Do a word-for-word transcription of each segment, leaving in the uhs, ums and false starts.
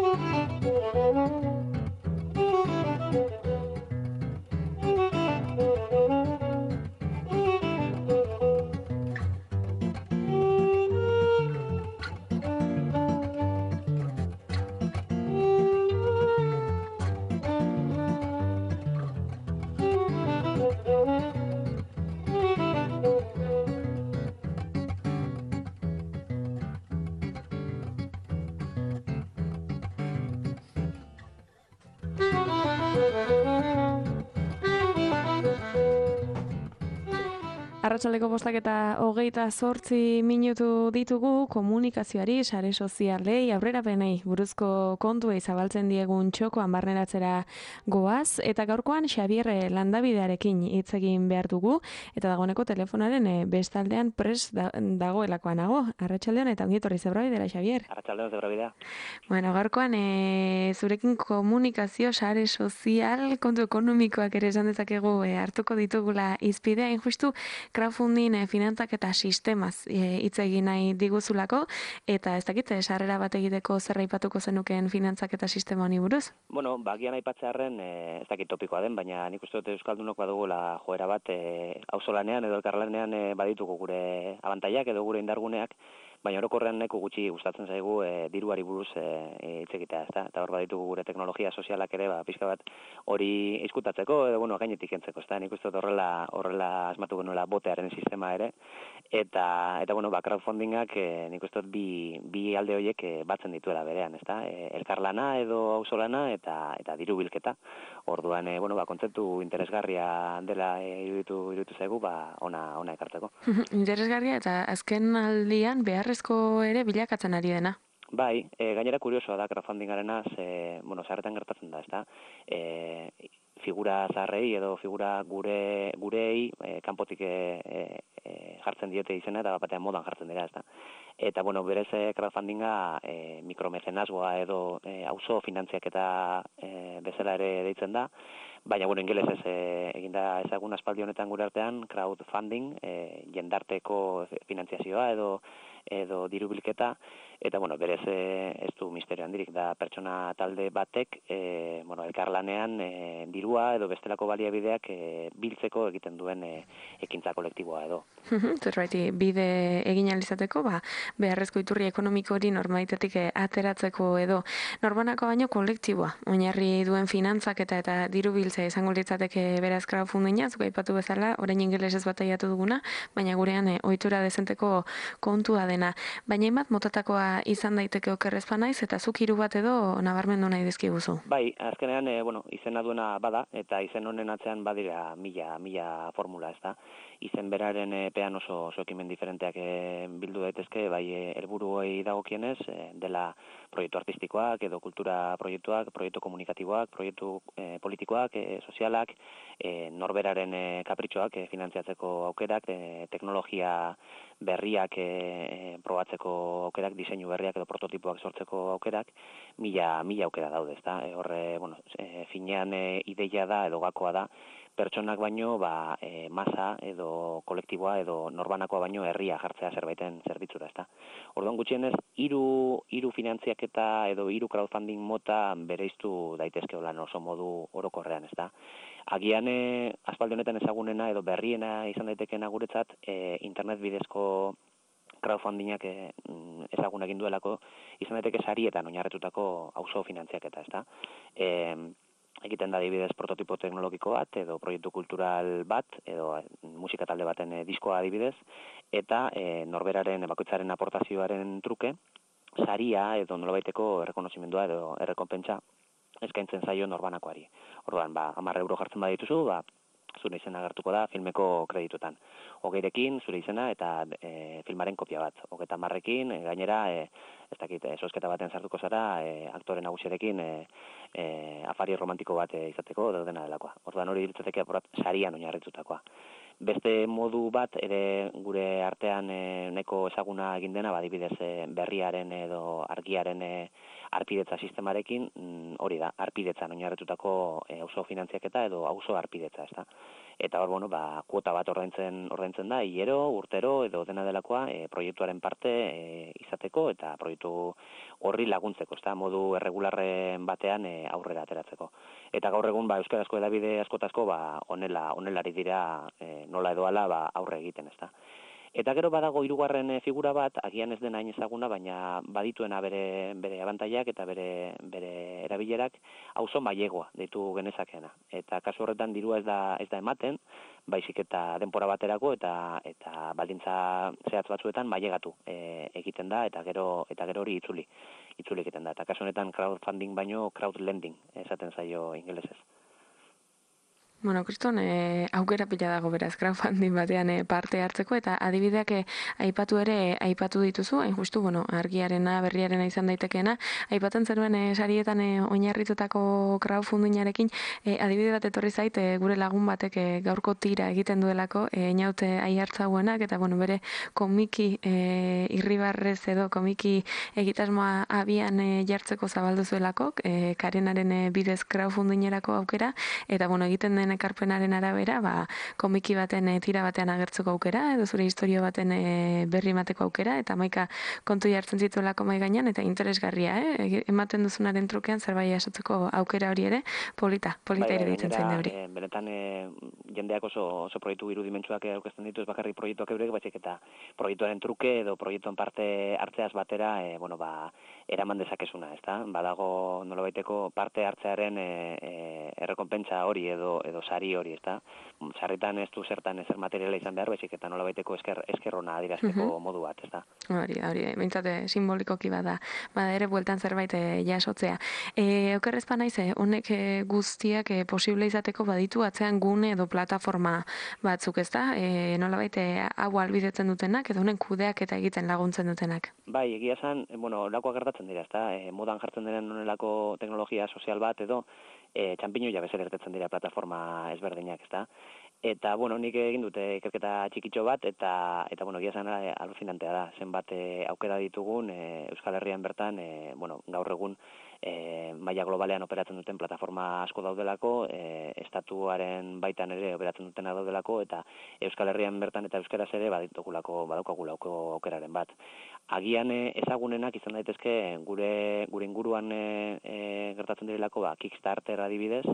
Arratsaldeko bostak eta hogeita zortzi minutu ditugu komunikazioari, sare sozialei, aurrerapenei buruzko kontuei zabaltzen diegun txokoan barneratzera goaz, eta gaurkoan Xabier Landabidearekin hitz egin behar dugu, eta dagoeneko telefonaren bestaldean pres da, dagoelakoan nago. Arratsaldeon eta ongi etorri Zebrabidera, Xabier. Arratsaldeon Zebrabidea. Bueno, gaurkoan e, zurekin komunikazio, sare sozial, kontu ekonomikoak ere esan dezakegu e, hartuko ditugula izpidea, injustu crowdfunding e, finantzak eta sistemaz hitz e, egin nahi diguzulako, eta ez dakit, sarrera bat egiteko zer aipatuko zenukeen finantzak eta sistema honi buruz? Bueno, bagian aipatzearren e, ez dakit topikoa den, baina nik uste dut Euskaldunok badugula joera bat e, auzolanean edo elkarlanean e, baditugu gure abantaiak edo gure indarguneak, baina orokorrean nahiko gutxi gustatzen zaigu e, diruari buruz e, hitz egitea, ezta? Eta hor baditugu gure teknologia sozialak ere, ba, pixka bat hori izkutatzeko edo bueno, gainetik kentzeko, ezta? Nik uste dut horrela horrela asmatu genuela botearen sistema ere, eta eta bueno, ba crowdfundingak e, nik uste dut bi bi alde horiek e, batzen dituela berean, ezta? E, elkarlana edo auzolana eta eta diru bilketa. Orduan e, bueno, ba kontzeptu interesgarria dela e, iruditu iruditu zaigu, ba ona ona ekartzeko. Interesgarria eta azken aldian beharrezko ere bilakatzen ari dena. Bai, e, gainera kuriosoa da crowdfundingarena, ze, bueno, sarretan gertatzen da, ezta? E, figura zarrei edo figura gure gureei e, kanpotik e, e, jartzen diote izena eta batean modan jartzen dira, ezta? Eta bueno, berez crowdfundinga e, mikromecenazgoa edo e, auzo finantziaketa e, bezala ere deitzen da. Baina, bueno, ingelesez e, eginda ezagun aspaldi honetan gure artean, crowdfunding, e, jendarteko finantziazioa edo edo diru bilketa, eta, bueno, berez e, ez du misterio handirik, da pertsona talde batek, e, bueno, elkarlanean e, dirua edo bestelako baliabideak e, biltzeko egiten duen e, ekintza kolektiboa edo. Zerbaiti, bide egin alizateko, ba, beharrezko iturri ekonomiko hori normalitatik ateratzeko edo norbanako baino kolektiboa, oinarri duen finantzak eta eta diru biltzea izango litzateke beraz crowdfundinga, zuka aipatu bezala, orain ingelesez bataiatu duguna, baina gurean e, ohitura dezenteko kontua dena. Baina imat motatakoa izan daiteke okerrez naiz eta zuk hiru bat edo nabarmendu nahi dizkiguzu. Bai, azkenean, e, bueno, izena duena bada, eta izen honen atzean badira mila, mila formula, ez da. Izen beraren epean oso, oso ekimen diferenteak e, bildu daitezke, bai helburuei dagokienez, e, dela proiektu artistikoak edo kultura proiektuak, proiektu komunikatiboak, proiektu e, politikoak, e, sozialak, e, norberaren e, kapritxoak e, finantziatzeko aukerak, e, teknologia berriak e, probatzeko aukerak, diseinu berriak edo prototipoak sortzeko aukerak, mila, mila aukera daude, ezta? E, horre, bueno, e, finean e, ideia da edo gakoa da, pertsonak baino ba, e, masa edo kolektiboa edo norbanakoa baino herria jartzea zerbaiten zerbitzura, ezta. Orduan gutxienez hiru hiru finantziaketa edo hiru crowdfunding mota bereiztu daitezke holan oso modu orokorrean, ezta. Agian e, aspaldi honetan ezagunena edo berriena izan daitekeena guretzat e, internet bidezko crowdfundingak e, ezagun egin duelako izan daiteke sarietan oinarritutako auzo finantziaketa, ezta. E, egiten da adibidez prototipo teknologiko bat, edo proiektu kultural bat, edo musika talde baten e, diskoa adibidez, eta e, norberaren, bakoitzaren aportazioaren truke, saria edo nolabaiteko errekonozimendua edo errekonpentsa eskaintzen zaio norbanakoari. Orduan, ba, hamar euro jartzen badituzu, ba, zure izena agertuko da filmeko kreditutan. Hogeirekin zure izena eta e, filmaren kopia bat. Hogeita hamarrekin, e, gainera, e, ez dakit, e, sosketa baten sartuko zara, e, aktore nagusiarekin e, e, afari romantiko bat e, izateko edo dena delakoa. Orduan hori ditzateke apurat sarian oinarritutakoa. Beste modu bat ere gure artean e, neko ezaguna egin dena, badibidez e, berriaren edo argiaren e, arpidetza sistemarekin, mm, hori da, arpidetzan oinarritutako e, auzo finantziaketa edo auzo arpidetza, ezta. eta hor, bueno, ba, kuota bat ordaintzen ordaintzen da, hilero, urtero, edo dena delakoa, e, proiektuaren parte e, izateko, eta proiektu horri laguntzeko, ezta, modu erregularren batean e, aurrera ateratzeko. Eta gaur egun, ba, euskarazko edabide askotazko, ba, onela, onelari dira e, nola edo ala, ba, aurre egiten, ezta. Eta gero badago hirugarren figura bat, agian ez dena hain ezaguna, baina badituena bere bere abantaiak eta bere bere erabilerak, auzo mailegoa deitu genezakeena. Eta kasu horretan dirua ez da ez da ematen, baizik eta denbora baterako eta eta baldintza zehatz batzuetan mailegatu e, egiten da eta gero eta gero hori itzuli. Itzuli egiten da. Eta kasu honetan crowdfunding baino crowdlending esaten zaio ingelesez. Bueno, kriston, e, aukera pila dago beraz, crowdfunding batean e, parte hartzeko, eta adibideak e, aipatu ere, aipatu dituzu, hain justu, bueno, argiarena, berriarena izan daitekeena, aipatzen zenuen e, sarietan e, oinarritutako crowdfundingarekin, e, adibide bat etorri zait, e, gure lagun batek e, gaurko tira egiten duelako, e, inaute aihartzauenak, eta bueno, bere komiki e, irribarrez edo komiki egitasmoa abian e, jartzeko zabaldu zuelako, e, karenaren e, bidez crowdfundingerako aukera, eta bueno, egiten den ekarpenaren arabera, ba, komiki baten e, tira batean agertzeko aukera, edo zure historio baten e, berri emateko aukera, eta maika kontu jartzen zituelako mai gainean, eta interesgarria, eh? Ematen duzunaren trukean zerbait jasotzeko aukera hori ere, polita, polita bai, bai, iruditzen zain hori. E, benetan e, jendeak oso, oso proiektu irudimentsuak aurkezten ditu, ez bakarrik proiektuak eurek, baizik eta proiektuaren truke edo proiektuan parte hartzeaz batera, e, bueno, ba, eraman dezakezuna, ezta? Badago nolabaiteko parte hartzearen e, e, errekonpentsa hori edo edo sari hori, ezta? Sarritan ez du zertan ezer materiala izan behar, baizik eta nolabaiteko esker eskerrona adierazteko Mhm. modu bat, ezta? Hori, hori, behintzat eh, simbolikoki bada, bada ere bueltan zerbait eh, jasotzea. E, okerrezpa naiz, eh, honek eh, guztiak eh, posible izateko baditu atzean gune edo plataforma batzuk, ezta? E, nolabait eh, hau albidetzen dutenak edo honen kudeak eta egiten laguntzen dutenak. Bai, egia esan, e, bueno, lakoa gertatzen dira, ezta? E, modan jartzen diren honelako teknologia sozial bat edo e, txanpiñoia bezala irtetzen dira plataforma ezberdinak, ezta? Eta, bueno, nik egin dute ikerketa txikitxo bat, eta, eta bueno, egia esan e, alucinantea da, zenbat e, aukera ditugun e, Euskal Herrian bertan, e, bueno, gaur egun e, maila globalean operatzen duten plataforma asko daudelako, e, estatuaren baitan ere operatzen dutena daudelako, eta Euskal Herrian bertan eta euskaraz ere baditugulako, badaukagulako aukeraren bat. Agian e, ezagunenak izan daitezke gure gure inguruan e, e, gertatzen direlako, ba, Kickstarter adibidez,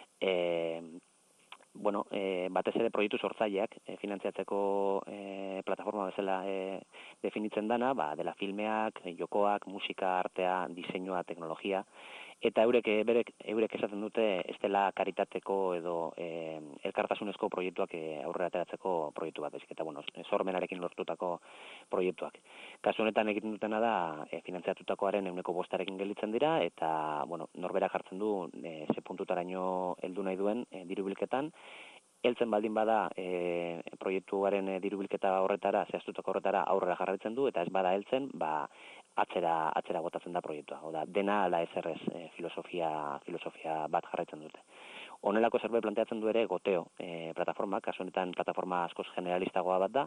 e, bueno, e, batez ere proiektu sortzaileak e, finantziatzeko e, plataforma bezala e, definitzen dana, ba, dela filmeak, jokoak, musika, artea, diseinua, teknologia, eta eurek berek eurek esaten dute ez dela karitateko edo e, elkartasunezko proiektuak e, aurrera ateratzeko proiektu bat, baizik eta bueno, sormenarekin lortutako proiektuak. Kasu honetan egiten dutena da e, finantziatutakoaren ehuneko bostarekin gelditzen dira, eta bueno, norbera jartzen du e, ze puntutaraino heldu nahi duen e, diru bilketan. Heltzen baldin bada e, proiektuaren e, diru bilketa horretara, zehaztutako horretara aurrera jarraitzen du, eta ez bada heltzen, ba, atzera, atzera botatzen da proiektua. Oda, dena ala ezerrez e, filosofia, filosofia bat jarraitzen dute. Honelako zerbait planteatzen du ere Goteo e, plataforma, kasu honetan plataforma askoz generalistagoa bat da,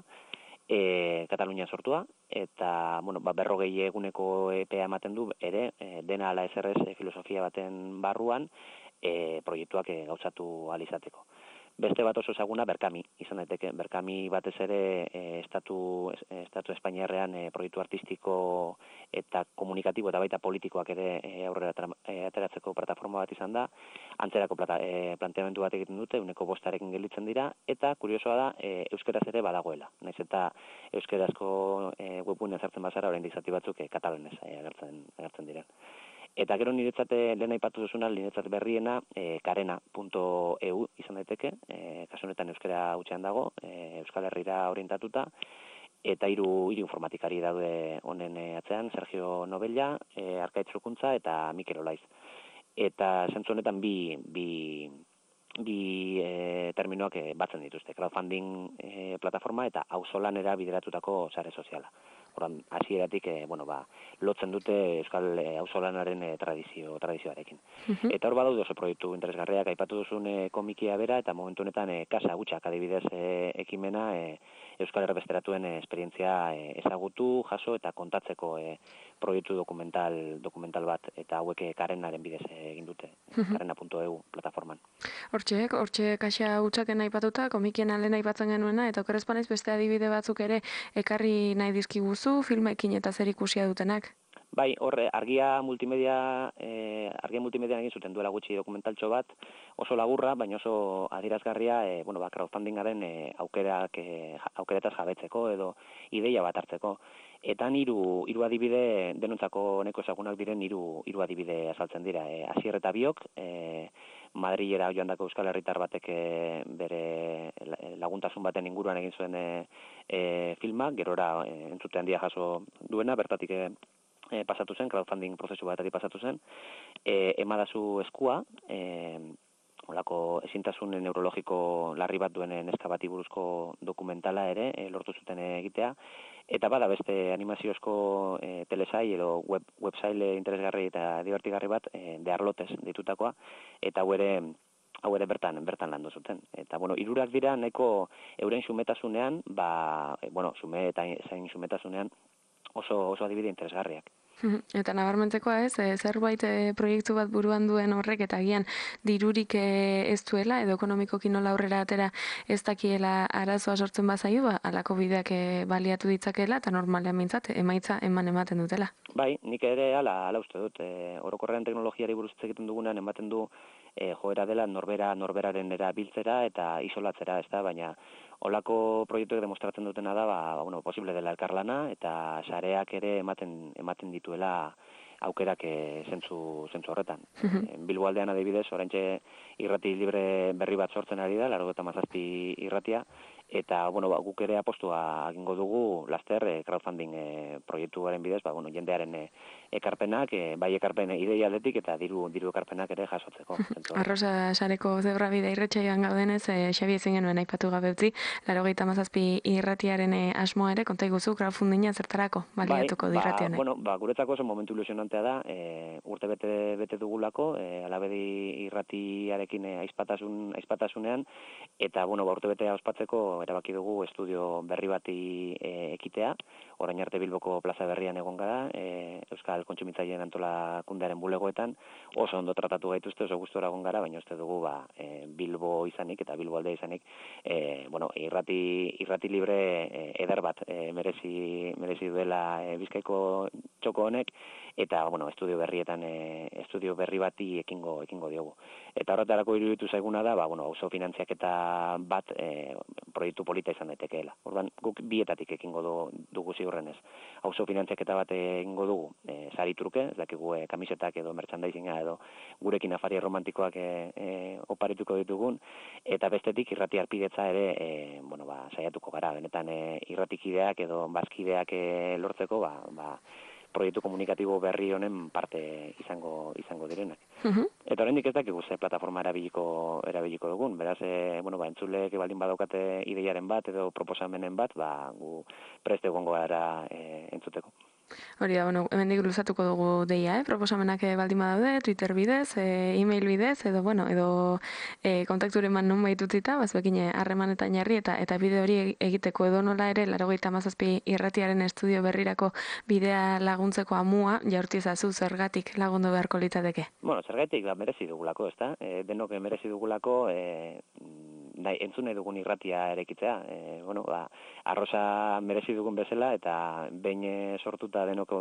e, Katalunian sortua, eta bueno, ba, berrogei eguneko epea ematen du ere, e, dena ala ezerrez e, filosofia baten barruan e, proiektuak e, gauzatu alizateko. Beste bat oso ezaguna Berkami, izan daiteke. Berkami batez ere e, estatu, estatu Espainiarrean e, proiektu artistiko eta komunikatibo eta baita politikoak ere e, aurrera e, ateratzeko plataforma bat izan da. Antzerako plata, e, planteamendu bat egiten dute, uneko bostarekin gelditzen dira, eta kuriosoa da, e, euskeraz ere badagoela. Naiz eta euskerazko e, webgunean sartzen bazara, orain dizati batzuk e, katalanez e, agertzen, agertzen diren. Eta gero niretzate lehen aipatu duzuna, niretzat berriena, e, karena puntu e u izan daiteke, e, kasu honetan euskara hutsean dago, e, Euskal Herrira orientatuta, eta hiru hiru informatikari daude honen e, atzean, Sergio Novella, e, Arkaitz Rukuntza eta Mikel Olaiz. Eta zentzu honetan bi, bi, bi e, terminoak e, batzen dituzte, crowdfunding e, plataforma eta auzolanera bideratutako sare soziala. Orduan, hasieratik e, bueno, ba, lotzen dute euskal e, auzolanaren e, tradizio tradizioarekin. Mhm. Eta hor badaude oso proiektu interesgarriak, aipatu duzun e, komikia bera, eta momentu honetan e, Kasa Hutsak adibidez e, ekimena e, euskal erbesteratuen e, esperientzia e, ezagutu, jaso eta kontatzeko e, proiektu dokumental dokumental bat, eta hauek e, karenaren bidez e, egin dute, Mhm. karena puntu e u plataforman. Hortxe, hortxe Kaxa Hutsaken aipatuta, komikien lehen aipatzen genuena, eta okerrezpanez beste adibide batzuk ere ekarri nahi dizkiguzu, filmekin eta zer ikusia dutenak. Bai, horre, argia multimedia, eh, argia multimedia egin zuten duela gutxi dokumentaltxo bat, oso laburra, baina oso adierazgarria, eh, bueno, ba, crowdfundingaren eh, aukerak, eh, aukeretaz jabetzeko edo ideia bat hartzeko. Eta hiru hiru adibide denontzako neko ezagunak diren hiru hiru adibide azaltzen dira. Eh, Asier eta Biok, eh, Madrilera joandako euskal herritar batek eh, bere laguntasun baten inguruan egin zuen eh, eh, filma, gerora eh, entzute handia jaso duena, bertatik eh, E, pasatu zen, crowdfunding prozesu batetik pasatu zen, e, emadazu eskua, e, olako ezintasun neurologiko larri bat duen neska bati buruzko dokumentala ere e, lortu zuten egitea, eta bada beste animaziozko e, telesai edo web, websaile interesgarri eta divertigarri bat e, de Arlotes ditutakoa, eta hau ere hau ere bertan bertan landu zuten. Eta bueno, hirurak dira nahiko euren xumetasunean, ba, e, bueno, xume eta zain xumetasunean oso oso adibide interesgarriak. Eta nabarmentzekoa ez, e, zerbait e, proiektu bat buruan duen horrek eta agian dirurik e, ez duela edo ekonomikoki nola aurrera atera ez dakiela arazoa sortzen bazaio, ba, alako bideak e, baliatu ditzakela eta normalean mintzat emaitza eman ematen dutela. Bai, nik ere ala, ala uste dut. E, orokorrean teknologiari buruz hitz egiten dugunean ematen du e, joera dela norbera norberaren erabiltzera eta isolatzera, ez da, baina olako proiektuek demostratzen dutena da, ba, bueno, posible dela elkarlana eta sareak ere ematen ematen dituela aukerak e, zentzu, zentzu horretan. E, Bilbo aldean adibidez, oraintxe irrati libre berri bat sortzen ari da, laurogeita hamazazpi irratia, eta bueno, ba, guk ere apostua egingo dugu laster e, crowdfunding e, proiektuaren bidez, ba, bueno, jendearen e, ekarpenak, e, bai ekarpen ideia aldetik eta diru diru ekarpenak ere jasotzeko. Arrosa sareko zebrabide irratsaioan gaudenez, e, Xabi ezin genuen aipatu gabe utzi, laurogeita hamazazpi irratiaren e, asmoa ere konta iguzu crowdfundinga zertarako baliatuko bai, dirratian. Ba, bueno, ba, guretzako oso momentu ilusionantea da, e, urte bete bete dugulako, e, Alabedi irratiarekin e, aizpatasun aizpatasunean, eta bueno, ba, urte betea ospatzeko erabaki dugu estudio berri bati e, ekitea. Orain arte Bilboko plaza berrian egon gara, e, Euskal Kontsumitzaileen Antolakundearen bulegoetan, oso ondo tratatu gaituzte, oso gustora egon gara, baina uste dugu ba, e, Bilbo izanik eta Bilbo aldea izanik, e, bueno, irrati irrati libre e, eder bat e, merezi merezi duela e, Bizkaiko txoko honek, eta bueno, estudio berrietan e, estudio berri bati ekingo ekingo diogu. Eta horretarako iruditu zaiguna da, ba bueno, auzo finantziaketa bat e, proiektu polita izan daitekeela. Orduan guk bietatik ekingo du, dugu ziurrenez. Auzo finantziaketa bat egingo dugu, e, sari truke, ez dakigu e, kamisetak edo merchandisinga edo gurekin afari romantikoak e, e, oparituko ditugun, eta bestetik irrati arpidetza ere e, bueno, ba, saiatuko gara, benetan e, irratikideak edo bazkideak e, lortzeko, ba, ba proiektu komunikatibo berri honen parte izango izango direnak. Uh-huh. Eta oraindik ez dakigu ze plataforma erabiliko erabiliko dugun. Beraz, e, bueno, ba entzuleek baldin badaukate ideiaren bat edo proposamenen bat, ba gu prest egongo gara e, entzuteko. Hori da, bueno, hemendik luzatuko dugu deia, eh? Proposamenak baldin badaude, Twitter bidez, e, e-mail bidez, edo, bueno, edo e, kontakturen man nun baitutzita, bazuekin harremanetan jarri, eta eta bide hori egiteko edo nola ere, laurogeita hamazazpi irratiaren estudio berrirako bidea laguntzeko amua, jaurtizazu zergatik lagundu beharko litzateke? Bueno, zergatik, ba, merezi dugulako, ez da? E, denok merezi dugulako, e, nahi, entzun nahi dugun irratia erekitzea. E, bueno, ba, arrosa merezi dugun bezala, eta behin sortuta denok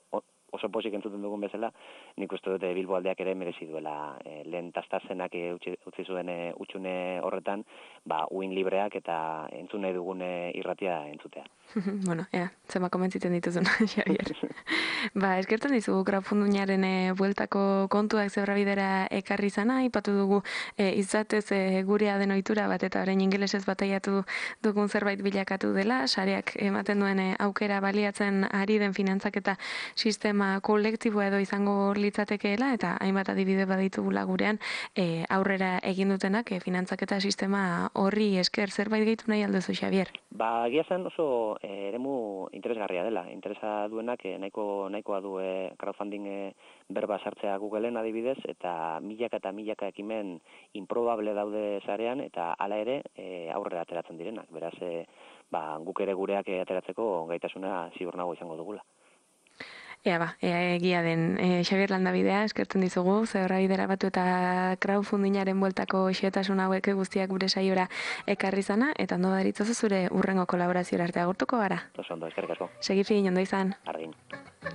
oso posik entzuten dugun bezala, nik uste dute Bilbo aldeak ere merezi duela e, lehen tastazenak e, utzi, utzi zuen e, utxune horretan, ba, uin libreak eta entzun nahi dugun e, irratia entzutea. Bueno, ea, zema komentziten dituzun, Xabier. Ba, eskertzen dizugu crowdfundingaren e, bueltako kontuak zebrabidera ekarri zana, ipatu dugu e, izatez e, gurea den ohitura bat eta orain ingelesez bataiatu dugun zerbait bilakatu dela, sareak ematen duen e, aukera baliatzen ari den finantzaketa sistema sistema kolektiboa edo izango litzatekeela, eta hainbat adibide baditugula gurean e, aurrera egin dutenak e, finantzaketa sistema horri esker. Zerbait gehitu nahi alduzu, Xabier? Ba, egia zen oso e, eremu interesgarria dela. Interesa duenak e, nahiko nahikoa du e, crowdfunding e, berba sartzea Googleen adibidez, eta milaka eta milaka ekimen improbable daude sarean, eta hala ere e, aurrera ateratzen direnak. Beraz, e, ba, guk ere gureak e, ateratzeko gaitasuna ziur nago izango dugula. Ea ba, ea egia den. E, Xabier Landabidea, eskertzen dizugu, zehorra bidera batu eta crowdfundingaren bueltako xiotasun hauek guztiak gure saiora ekarri zana, eta ondo daritzozu zure urrengo kolaborazioa arte agurtuko gara. Oso ondo, eskerrik asko. Segi fin, ondo izan. Argin.